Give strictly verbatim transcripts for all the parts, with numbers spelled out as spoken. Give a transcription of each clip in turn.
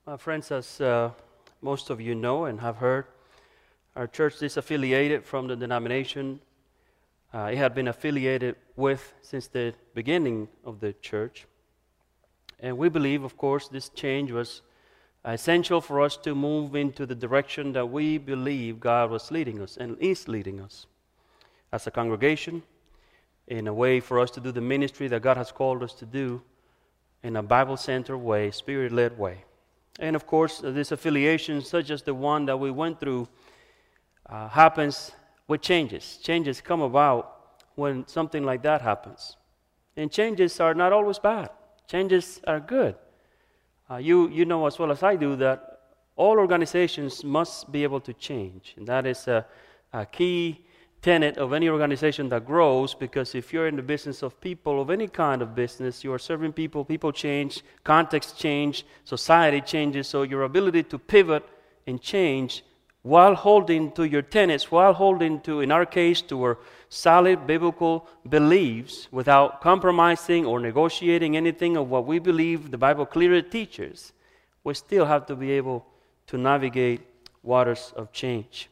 Uh, friends, as uh, most of you know and have heard, our church disaffiliated from the denomination uh, it had been affiliated with since the beginning of the church. And we believe, of course, this change was essential for us to move into the direction that we believe God was leading us and is leading us as a congregation, in a way for us to do the ministry that God has called us to do in a Bible-centered way, Spirit-led way. And of course, this affiliation, such as the one that we went through, uh, happens with changes. Changes come about when something like that happens. And changes are not always bad. Changes are good. Uh, you, you know as well as I do that all organizations must be able to change. And that is a, a key tenet of any organization that grows, because if you're in the business of people, of any kind of business, you are serving people, people change, context change, society changes, so your ability to pivot and change while holding to your tenets, while holding to, in our case, to our solid biblical beliefs without compromising or negotiating anything of what we believe the Bible clearly teaches, we still have to be able to navigate waters of change.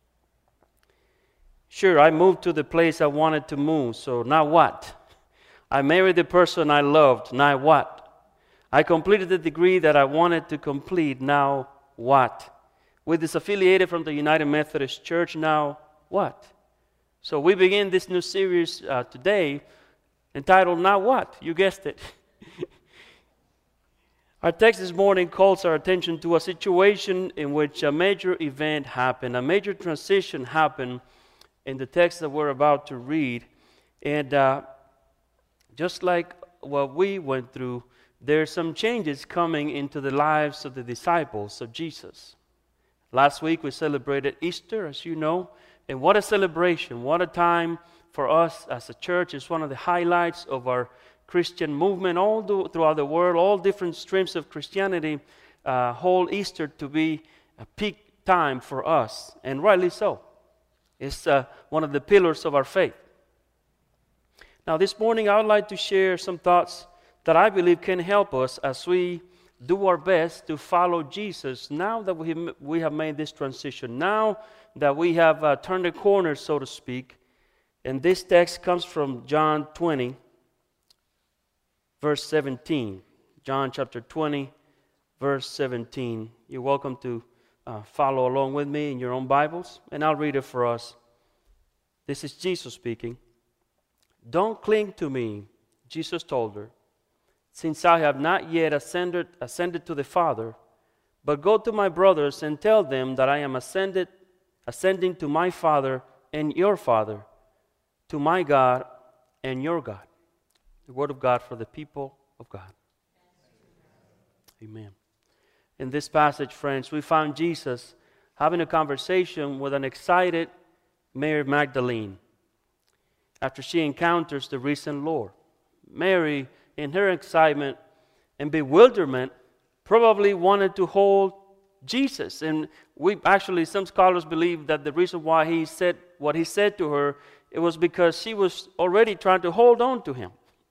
Sure, I moved to the place I wanted to move, so now what? I married the person I loved, now what? I completed the degree that I wanted to complete, now what? We disaffiliated from the United Methodist Church, now what? So we begin this new series uh, today entitled, Now What? You guessed it. Our text this morning calls our attention to a situation in which a major event happened, a major transition happened in the text that we're about to read. And uh, just like what we went through, there are some changes coming into the lives of the disciples of Jesus. Last week we celebrated Easter, as you know, and what a celebration, what a time for us as a church. It's one of the highlights of our Christian movement all do, throughout the world. All different streams of Christianity uh, hold Easter to be a peak time for us, and rightly so. It's uh, one of the pillars of our faith. Now, this morning I would like to share some thoughts that I believe can help us as we do our best to follow Jesus now that we, we have made this transition, now that we have uh, turned the corner, so to speak. And this text comes from John twenty, verse seventeen. John chapter twenty, verse seventeen. You're welcome to Uh, follow along with me in your own Bibles, and I'll read it for us. This is Jesus speaking. Don't cling to me, Jesus told her, since I have not yet ascended, ascended to the Father, but go to my brothers and tell them that I am ascended, ascending to my Father and your Father, to my God and your God. The word of God for the people of God. Amen. In this passage, friends, we found Jesus having a conversation with an excited Mary Magdalene after she encounters the risen Lord. Mary, in her excitement and bewilderment, probably wanted to hold Jesus. And we actually, some scholars believe that the reason why he said what he said to her, it was because she was already trying to hold on to him.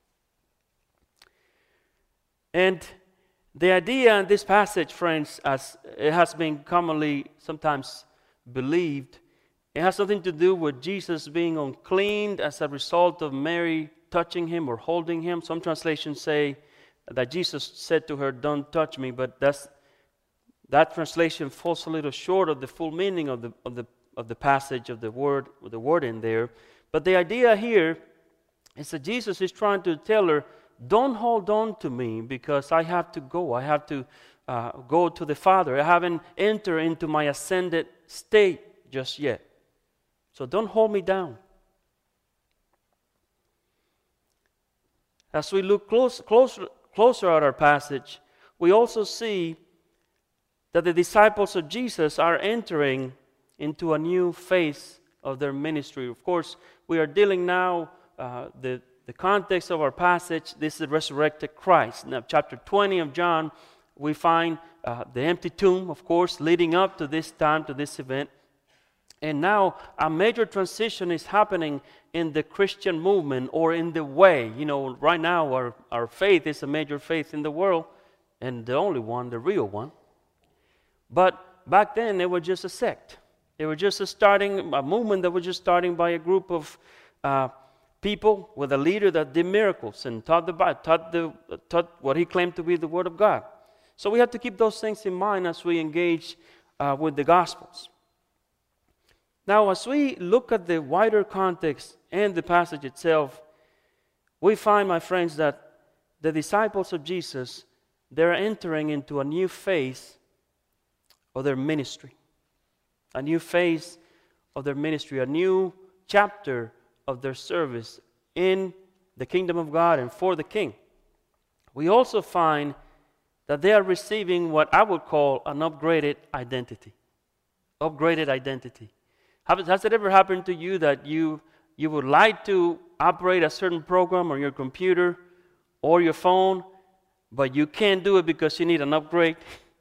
And the idea in this passage, friends, as it has been commonly sometimes believed, it has something to do with Jesus being unclean as a result of Mary touching him or holding him. Some translations say that Jesus said to her, "Don't touch me," but that's, that translation falls a little short of the full meaning of the of the of the passage of the word, with the word in there. But the idea here is that Jesus is trying to tell her, don't hold on to me because I have to go. I have to uh, go to the Father. I haven't entered into my ascended state just yet. So don't hold me down. As we look close, closer, closer at our passage, we also see that the disciples of Jesus are entering into a new phase of their ministry. Of course, we are dealing now, uh, the The context of our passage, this is the resurrected Christ. Now, chapter twenty of John, we find uh, the empty tomb, of course, leading up to this time, to this event. And now a major transition is happening in the Christian movement, or in the way. You know, right now our, our faith is a major faith in the world, and the only one, the real one. But back then, they were just a sect. They were just a starting, a movement that was just starting by a group of uh, people with a leader that did miracles and taught the Bible, taught, the, taught what he claimed to be the Word of God. So we have to keep those things in mind as we engage uh, with the Gospels. Now, as we look at the wider context and the passage itself, we find, my friends, that the disciples of Jesus, they're entering into a new phase of their ministry. A new phase of their ministry, a new chapter of their service in the kingdom of God and for the King. We also find that they are receiving what I would call an upgraded identity. Upgraded identity. Has it ever happened to you that you, you would like to operate a certain program on your computer or your phone, but you can't do it because you need an upgrade?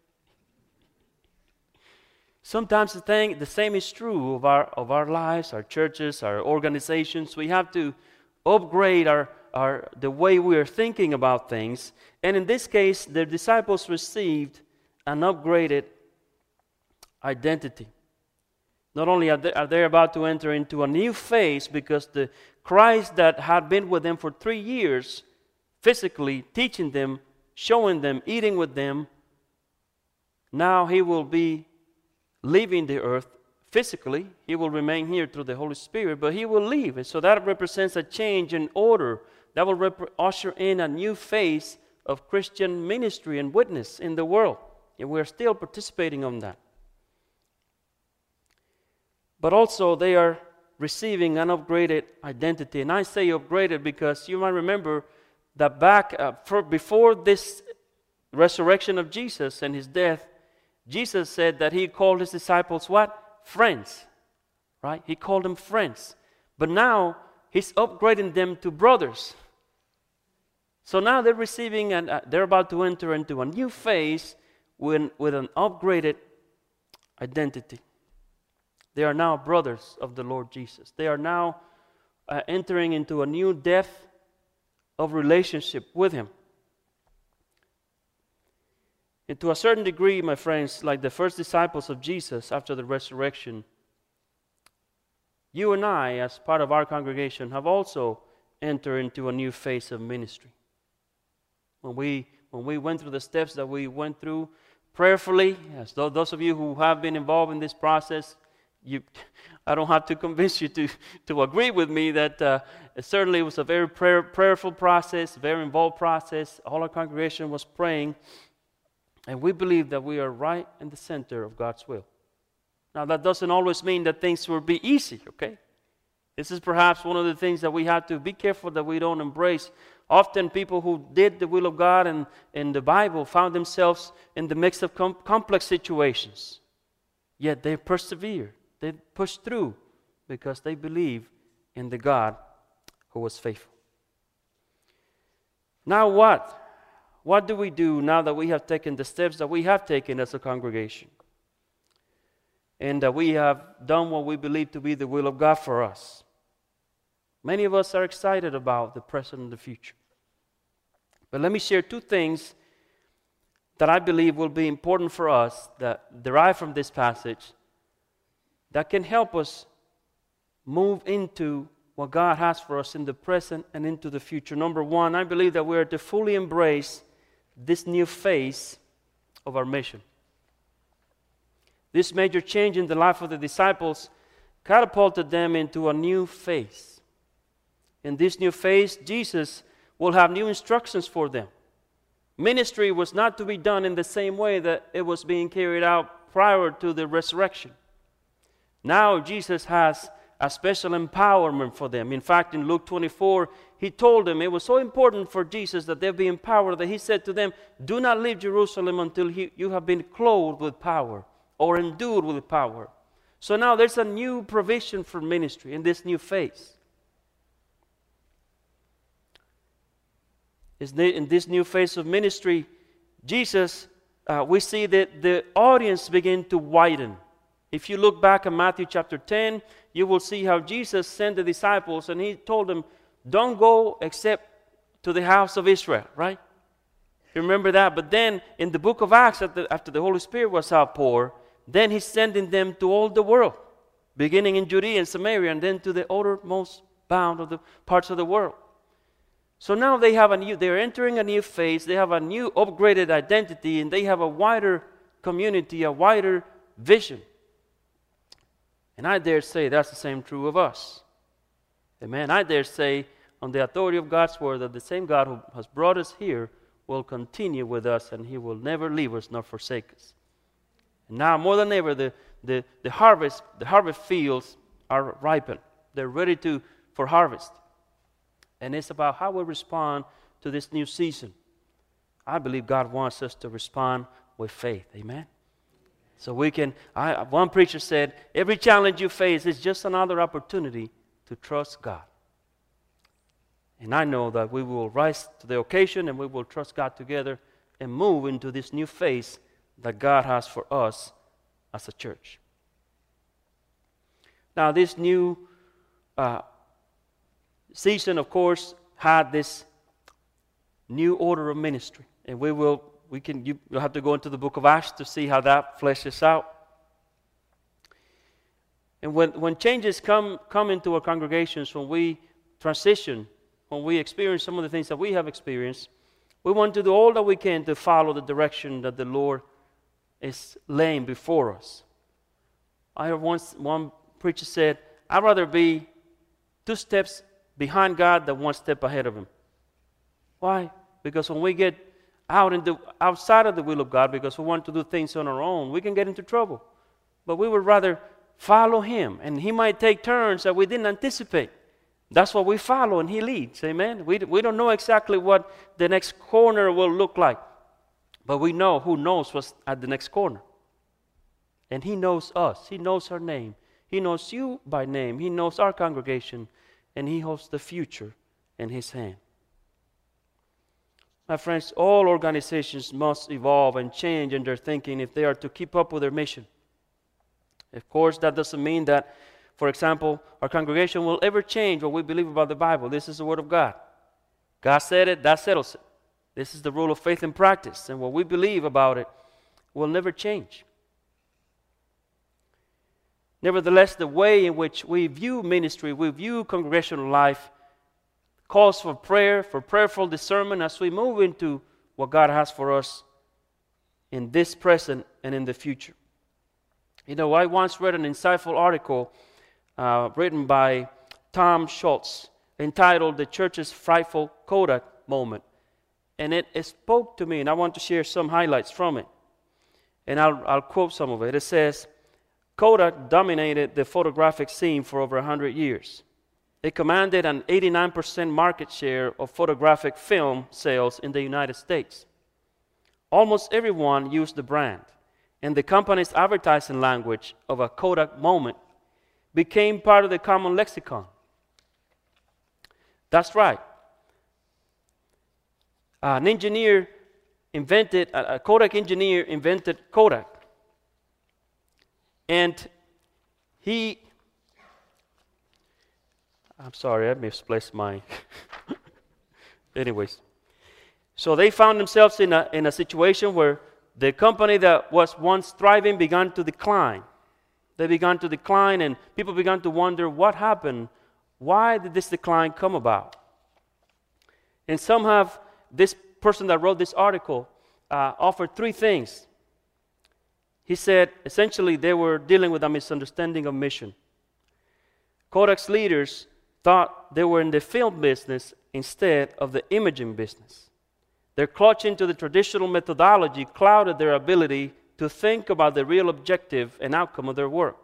Sometimes the thing, the same is true of our of our lives, our churches, our organizations. We have to upgrade our, our the way we are thinking about things. And in this case, the disciples received an upgraded identity. Not only are they, are they about to enter into a new phase, because the Christ that had been with them for three years, physically teaching them, showing them, eating with them, now he will be leaving the earth physically. He will remain here through the Holy Spirit, but he will leave. And so that represents a change in order. That will rep- usher in a new phase of Christian ministry and witness in the world. And we're still participating on that. But also they are receiving an upgraded identity. And I say upgraded because you might remember that back uh, for, before this resurrection of Jesus and his death, Jesus said that he called his disciples what? Friends. Right? He called them friends. But now he's upgrading them to brothers. So now they're receiving and uh, they're about to enter into a new phase with, with an upgraded identity. They are now brothers of the Lord Jesus. They are now uh, entering into a new depth of relationship with him. And to a certain degree, my friends, like the first disciples of Jesus after the resurrection, you and I, as part of our congregation, have also entered into a new phase of ministry. When we when we went through the steps that we went through prayerfully, as though those of you who have been involved in this process, you, I don't have to convince you to, to agree with me that uh, it certainly was a very prayer, prayerful process, very involved process. All our congregation was praying. And we believe that we are right in the center of God's will. Now, that doesn't always mean that things will be easy, okay? This is perhaps one of the things that we have to be careful that we don't embrace. Often people who did the will of God and in the Bible found themselves in the midst of com- complex situations. Yet they persevered. They pushed through because they believe in the God who was faithful. Now what? What do we do now that we have taken the steps that we have taken as a congregation? And that we have done what we believe to be the will of God for us. Many of us are excited about the present and the future. But let me share two things that I believe will be important for us that derive from this passage that can help us move into what God has for us in the present and into the future. Number one, I believe that we are to fully embrace this new phase of our mission. This major change in the life of the disciples catapulted them into a new phase. In this new phase, Jesus will have new instructions for them. Ministry was not to be done in the same way that it was being carried out prior to the resurrection. Now Jesus has a special empowerment for them. In fact, in Luke twenty-four, he told them it was so important for Jesus that they be empowered that he said to them, do not leave Jerusalem until he, you have been clothed with power or endued with power. So now there's a new provision for ministry in this new phase. In this new phase of ministry, Jesus, uh, we see that the audience begin to widen. If you look back at Matthew chapter ten, you will see how Jesus sent the disciples and he told them, don't go except to the house of Israel, right? You remember that? But then in the book of Acts, after, after the Holy Spirit was outpoured, then he's sending them to all the world, beginning in Judea and Samaria, and then to the uttermost bound of the parts of the world. So now they have a new, they're entering a new phase, they have a new upgraded identity, and they have a wider community, a wider vision. And I dare say that's the same true of us. Amen. I dare say on the authority of God's word that the same God who has brought us here will continue with us, and he will never leave us nor forsake us. And now more than ever, the, the, the harvest, the harvest fields are ripened. They're ready to for harvest. And it's about how we respond to this new season. I believe God wants us to respond with faith. Amen? So we can, I, one preacher said, every challenge you face is just another opportunity to trust God. And I know that we will rise to the occasion and we will trust God together and move into this new phase that God has for us as a church. Now, this new uh, season, of course, had this new order of ministry. And we will, we can, you, you'll have to go into the book of Acts to see how that fleshes out. And when, when changes come, come into our congregations, when we transition, when we experience some of the things that we have experienced, we want to do all that we can to follow the direction that the Lord is laying before us. I heard once one preacher said, I'd rather be two steps behind God than one step ahead of Him. Why? Because when we get out in the, outside of the will of God, because we want to do things on our own, we can get into trouble. But we would rather follow Him, and He might take turns that we didn't anticipate. That's what we follow, and He leads. Amen? We, we don't know exactly what the next corner will look like, but we know who knows what's at the next corner. And He knows us. He knows our name. He knows you by name. He knows our congregation, and He holds the future in His hand. My friends, all organizations must evolve and change in their thinking if they are to keep up with their mission. Of course, that doesn't mean that, for example, our congregation will ever change what we believe about the Bible. This is the Word of God. God said it, that settles it. This is the rule of faith and practice, and what we believe about it will never change. Nevertheless, the way in which we view ministry, we view congregational life, calls for prayer, for prayerful discernment as we move into what God has for us in this present and in the future. You know, I once read an insightful article uh, written by Tom Schultz entitled "The Church's Frightful Kodak Moment." And it, it spoke to me, and I want to share some highlights from it. And I'll, I'll quote some of it. It says, Kodak dominated the photographic scene for over one hundred years. It commanded an eighty-nine percent market share of photographic film sales in the United States. Almost everyone used the brand, and the company's advertising language of a Kodak moment became part of the common lexicon. That's right. An engineer invented, a Kodak engineer invented Kodak. And he, I'm sorry, I misplaced my, anyways. So they found themselves in a, in a situation where the company that was once thriving began to decline. They began to decline, and people began to wonder what happened. Why did this decline come about? And some have, this person that wrote this article uh, offered three things. He said, essentially, they were dealing with a misunderstanding of mission. Kodak's leaders thought they were in the film business instead of the imaging business. Their clutching to the traditional methodology clouded their ability to think about the real objective and outcome of their work.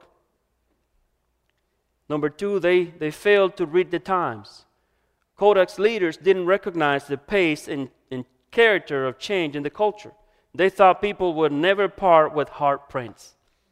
Number two, they, they failed to read the times. Kodak's leaders didn't recognize the pace and, and character of change in the culture. They thought people would never part with hard prints.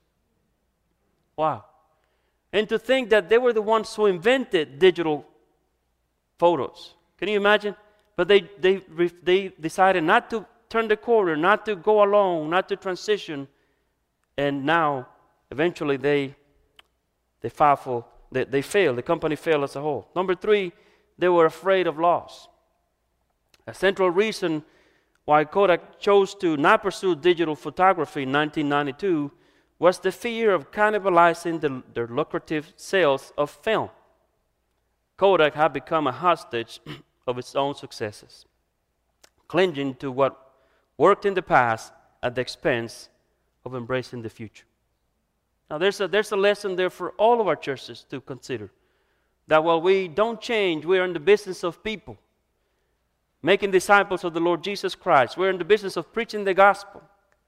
Wow. And to think that they were the ones who invented digital photos. Can you imagine? But they, they, they decided not to turn the corner, not to go along, not to transition. And now, eventually, they, they, for, they, they failed. The company failed as a whole. Number three, they were afraid of loss. A central reason why Kodak chose to not pursue digital photography in nineteen ninety-two was the fear of cannibalizing the, their lucrative sales of film. Kodak had become a hostage of its own successes, clinging to what worked in the past at the expense of embracing the future. Now, there's a, there's a lesson there for all of our churches to consider, that while we don't change, we are in the business of people, making disciples of the Lord Jesus Christ. We're in the business of preaching the gospel.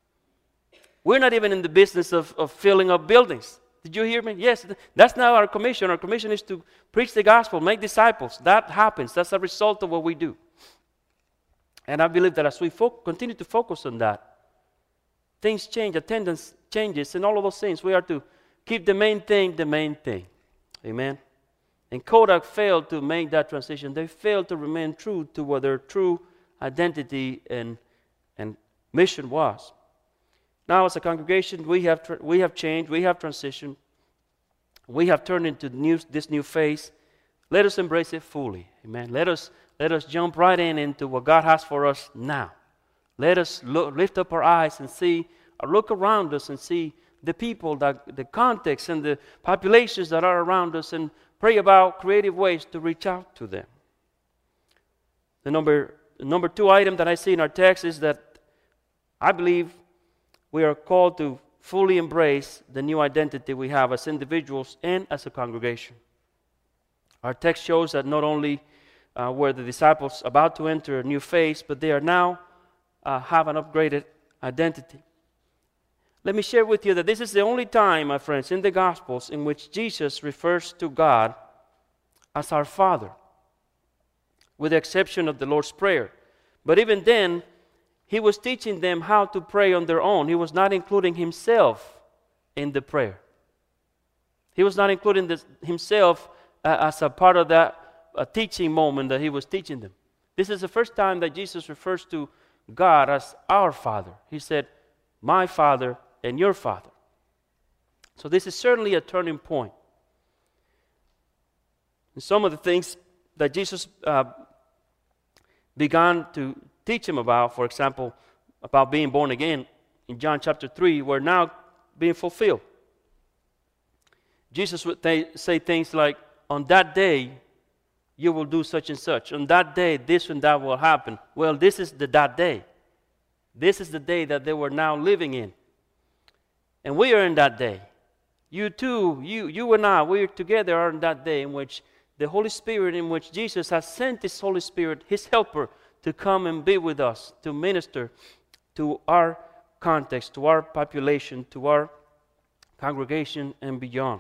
We're not even in the business of, of filling up buildings. Did you hear me? Yes, that's not our commission. Our commission is to preach the gospel, make disciples. That happens. That's a result of what we do. And I believe that as we fo- continue to focus on that, things change, attendance changes, and all of those things. We are to keep the main thing the main thing. Amen? And Kodak failed to make that transition. They failed to remain true to what their true identity and, and mission was. Now, as a congregation, we have tra- we have changed, we have transitioned, we have turned into new, this new phase. Let us embrace it fully. Amen? Let us let us jump right in into what God has for us now. Let us look, lift up our eyes and see, or look around us and see the people, that, the context and the populations that are around us, and pray about creative ways to reach out to them. The number, the number two item that I see in our text is that I believe we are called to fully embrace the new identity we have as individuals and as a congregation. Our text shows that not only uh, were the disciples about to enter a new phase, but they are now uh, have an upgraded identity. Let me share with you that this is the only time, my friends, in the Gospels in which Jesus refers to God as our Father, with the exception of the Lord's Prayer. But even then, he was teaching them how to pray on their own. He was not including himself in the prayer. He was not including this, himself uh, as a part of that uh, teaching moment that he was teaching them. This is the first time that Jesus refers to God as our Father. He said, my Father and your Father. So this is certainly a turning point. And some of the things that Jesus uh, began to teach him about, for example, about being born again in John chapter three, were now being fulfilled. Jesus would th- say things like, on that day, you will do such and such. On that day, this and that will happen. Well, this is the that day. This is the day that they were now living in. And we are in that day. You too, you, you and I, we together are in that day in which the Holy Spirit, in which Jesus has sent His Holy Spirit, His helper, to come and be with us, to minister to our context, to our population, to our congregation and beyond.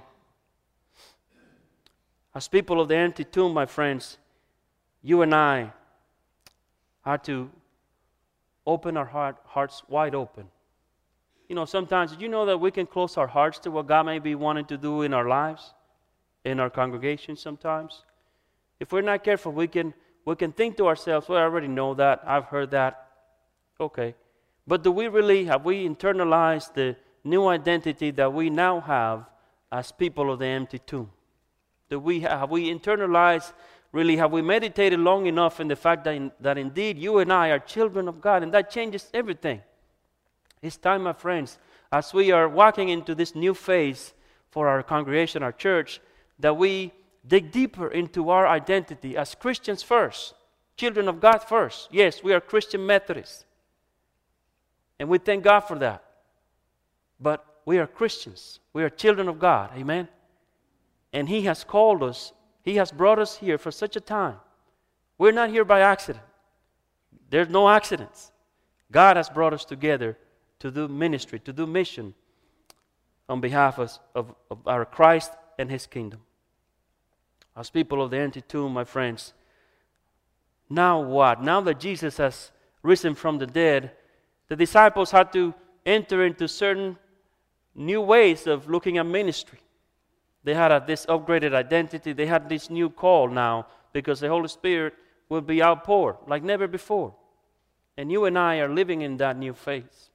As people of the empty tomb, my friends, you and I are to open our heart, hearts wide open. You know, sometimes, did you know that we can close our hearts to what God may be wanting to do in our lives, in our congregation sometimes? If we're not careful, we can we can think to ourselves, well, I already know that, I've heard that. Okay. But do we really, have we internalized the new identity that we now have as people of the empty tomb? Do we have, have we internalized, really, have we meditated long enough in the fact that, in, that indeed you and I are children of God, and that changes everything? It's time, my friends, as we are walking into this new phase for our congregation, our church, that we dig deeper into our identity as Christians first, children of God first. Yes, we are Christian Methodists, and we thank God for that. But we are Christians. We are children of God. Amen? And He has called us. He has brought us here for such a time. We're not here by accident. There's no accidents. God has brought us together to do ministry, to do mission on behalf of, of, of our Christ and His kingdom. As people of the empty tomb, my friends, now what? Now that Jesus has risen from the dead, the disciples had to enter into certain new ways of looking at ministry. They had a, this upgraded identity. They had this new call now because the Holy Spirit will be outpoured like never before. And you and I are living in that new phase.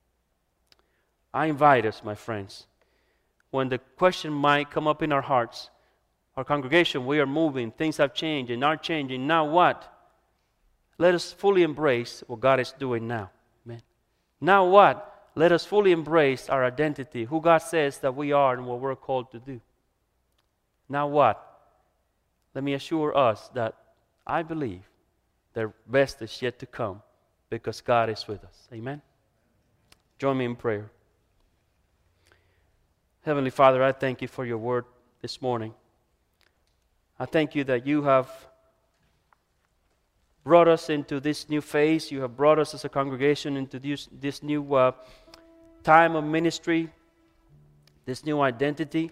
I invite us, my friends, when the question might come up in our hearts, our congregation, we are moving, things have changed and are changing, now what? let us fully embrace what God is doing now. Amen. Now what? Let us fully embrace our identity, who God says that we are and what we're called to do. Now what? Let me assure us that I believe the best is yet to come because God is with us. Amen. Join me in prayer. Heavenly Father, I thank you for your word this morning. I thank you that you have brought us into this new phase. You have brought us as a congregation into this, this new uh, time of ministry, this new identity.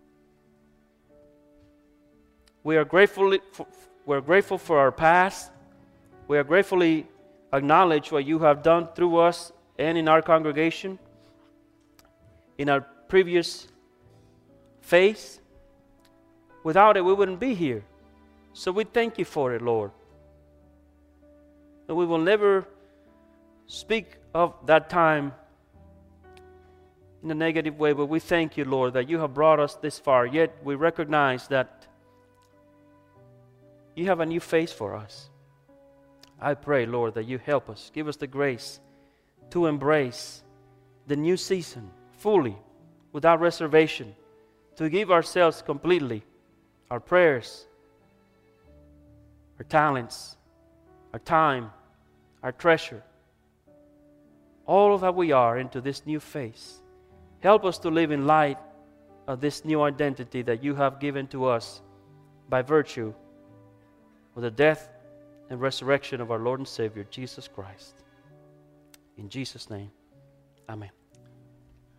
We are grateful for, we're grateful for our past. We are gratefully acknowledge what you have done through us and in our congregation, in our previous phase. Without it, we wouldn't be here. So we thank you for it, Lord. And we will never speak of that time in a negative way, but we thank you, Lord, that you have brought us this far. Yet we recognize that you have a new phase for us. I pray, Lord, that you help us. Give us the grace to embrace the new season fully, without reservation, to give ourselves completely, our prayers, our talents, our time, our treasure, all of that we are into this new phase. Help us to live in light of this new identity that you have given to us by virtue of the death and resurrection of our Lord and Savior, Jesus Christ. In Jesus' name, amen.